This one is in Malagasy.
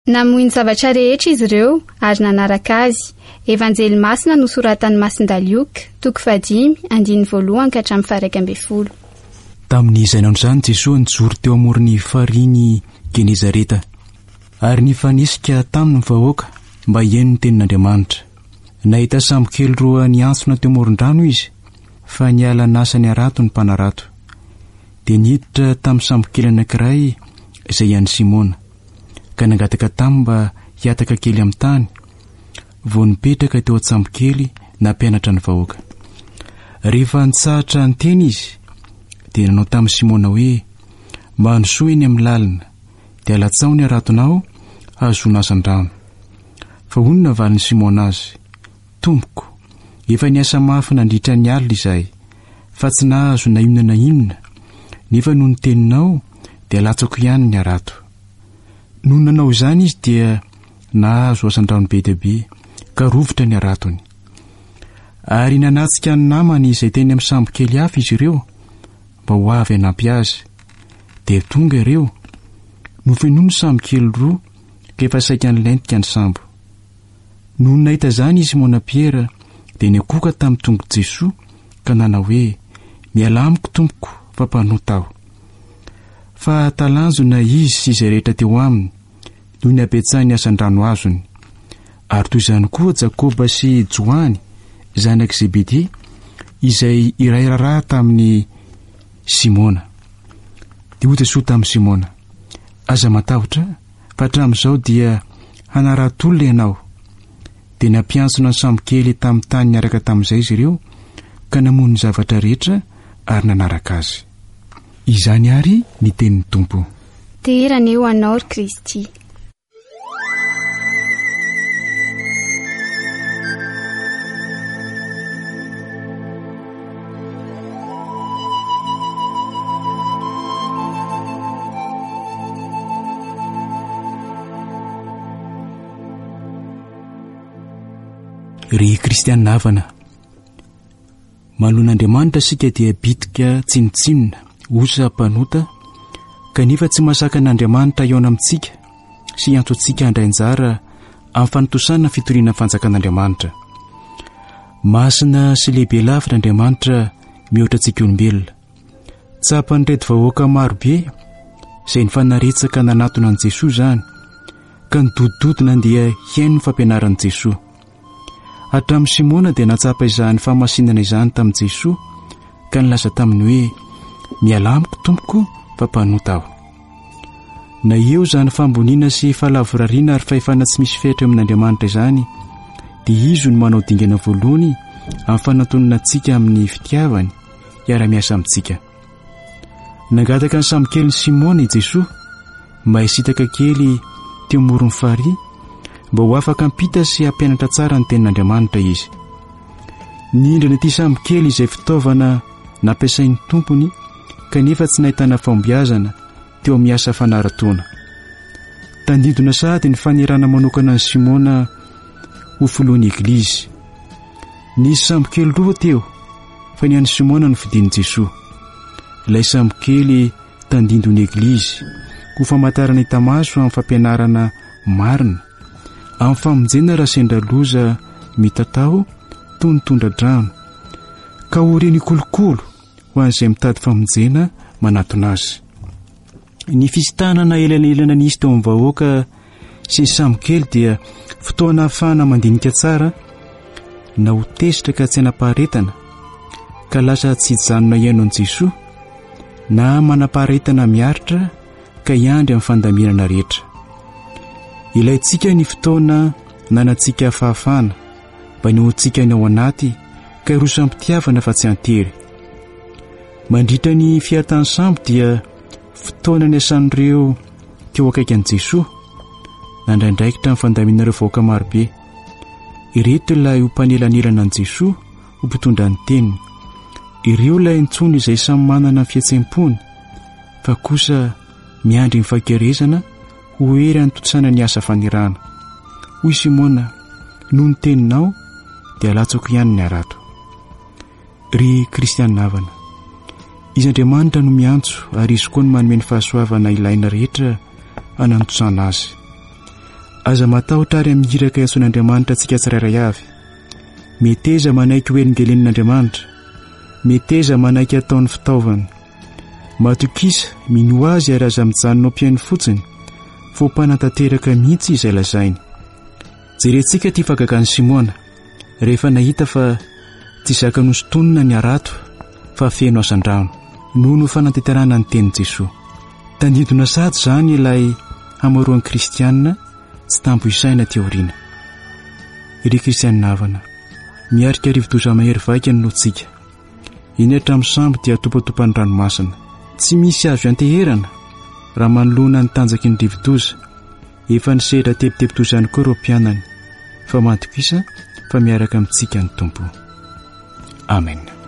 namoiny zavatra rehetra izy ireo ary nanaraka azy. Evanjely masina nosoratan'ny Masindalioka 5:1-20. Tamin'izay andro izany Jesosy nijoro teo amoron'ny fariny Genezareta ary nifanisika tamin'ny vahoaka mba hihaino ny tenin'Andriamanitra. Nahita sambokely roa niantsona teo amoron-drano izy, fa niala nasa ny arato ny mpanarato. Dia niditra tamin'ny sambokely anankiray izay iany Simona, ka nangataka taminy mba hiataka kely amin'ny tany. Vao nipetraka teo an-tsambokely nampianatra ny vahoaka. Rehefa nitsahatra ny teny izy, dia nanao tamin'ny Simona hoe, mba nosoa eny amin'ny lalina, dia alatsao ny aratonao ahazoana asan-drano. Fa hono navalin'ny Simona azy, tompoko, efa niasa mafy nandritra ny alina izahay, fa tsy nahazo na inona na inona, nefa noho ny teninao dia alatsako ihany ny arato. Noho nanao izany izy dia nahazo asan-drano be dia be, ka rovitra ny aratony. Ary nanatsika ny namany izay teny amin'ny sambokely hafa izy ireo mba ho avy hanampy azy. Dia tonga ireo, nofenono ny sambokely roa, ka efa saika nilentika ny sambo. Noho nahita izany i Simona Piera dia nikoka tamin'ny tongo Jesosy ka nanao hoe, miala amiko tompoko, fa mpanota aho. Fa talanjona izy sy izay rehetra teo aminy noho ny abetsahany asan-drano azony. Ary toy izany koa Jakoba sy Joany zanak' Zebedy izay iray raharaha tamin'ny Simona. Dia hoy Jesosy tamin'ny Simona, aza matahotra, fa hatramin'izao dia hanarato-olona ianao. Dia nampiantsona ny sambokely tamin'ny tany niaraka tamin'izay izy ireo, ka namono ny zavatra rehetra ary nanaraka azy. Izany ary ny tenin'ny Tompo. Tehirana eo anao ry Kristy. Ry kristianina havana, manoloan'Andriamanitra sika dia bitika tsinotsinona, osa mpanota, kanefa tsy masaka n'Andriamanitra eo amintsika sy antso antsika handrainjara amin'ny fanotosana fitoriana fanjakan'Andriamanitra. Masina sy lehibe lavitra Andriamanitra mihoatra antsika olombelona. Tsapany reto vahoaka marobe izay nifanaretsaka nanatona an'i Jesosy izany, ka nidododo nandeha hiaino ny fampianaran'i Jesosy. Hatramin'ny Simona dia natsapa izany famasinana izany tamin'i Jesosy, ka nilaza taminy hoe, miala amiko tompoko, fa mpanota aho. Na eo izany famboniana sy fahalavorariana ary fahefana tsy misy fetra amin'Andriamanitra izany, dia izy no manao dingana voalohany amin'ny fanantonana antsika amin'ny fitiavany hiara-miasa amintsika. Nangataka ny sambokely Simona i Jesosy mba hisitaka kely teo amoron'ny farihy, mba ho afaka ampita sy hampianatra tsara ny tenin'Andriamanitra izy. Nihindrana ity sambokely izay fitaovana nampiasain'ny tompony, kanefa tsy nahitana fahombiazana teo amin'ny asa fanaratoana. Tandindona sahady ny fanirana manokana ny Simona ho filohan'ny Eglizy. Nisy sambokely roa teo, fa ny an'ny Simona no fidian'i Jesosy. Ilay sambokely tandindon'ny Eglizy ho famantarana hita maso amin'ny fampianarana marina, amin'ny famonjena raha sendra loza mitatao toy ny tondra-drano, ka ho reny kolokolo ho an'izay mitady famonjena manatona azy. Ny fisitanana elanelana nisy teo amin'ny vahoaka sy ny sambokely dia fotoana ahafahana mandinika tsara, na ho tesitra ka tsy hanapaharetana, ka lasa tsy hijanona hiaino an'i Jesosy, na manapaharetana miaritra ka hiandry amin'ny fandaminana rehetra. Ilayntsika ny fotoana nanantsika fahafahana mba ny hontsika ny ao anaty ka hirosampitiavana fa tsy antery. Mandritra ny fiatany sambo dia fotoana ny asan'ireo teo akaiky an'i Jesosy, nandraindraikitra amin'ny fandaminareo vahoaka marobe. Ireto ilay ho mpanelanelana an'i Jesosy ho mpitondra ny teniny. Ireo ilay intsony izay samy manana ny fihetsempo-pony, fa kosa miandry ny fahakerezana ho ery antotsana ny asa fanirana. Hoy Simona, noho ny teninao dia alatsako ihany ny arato. Ry kristianina havana, izy Andriamanitra no miantso ary izy koa no manome ny fahasoavana ilaina rehetra hanantosana azy. aza matahotra ary amihiraka iason'Andriamanitra antsika tsirairay avy. Meteza manaiky hoelingelin'Andriamanitra, meteza manaiky ataon'ny fitaovany. Matokisa mino azy ary aza mijanona ao ampiainy fotsiny, fo mpanantanteraka mihitsy izay lazainy. Jerentsika ty fagagan'ny Simona rehefa nahita fa tsy zaka nosotonina ny arato fa feno asan-drano noho ny fananteterana ny tenin'i Jesoa. Tandidona sady zany ilay hamaroan'ny kristianina tsy tampo isaina teoriana. Ry kristianina havana, miarika rivo-doza mahery vaika ny notsika. Iny hatramin'ny sambo dia topatopan'ny ranomasina. Tsy misy azo anteherana raha manoloana ny tanjaky ny rivo-doza. Efa nisehatra tebitebitoza ihany koa ireo mpianany, fa matokisa fa miaraka amintsika ny Tompo. Amen.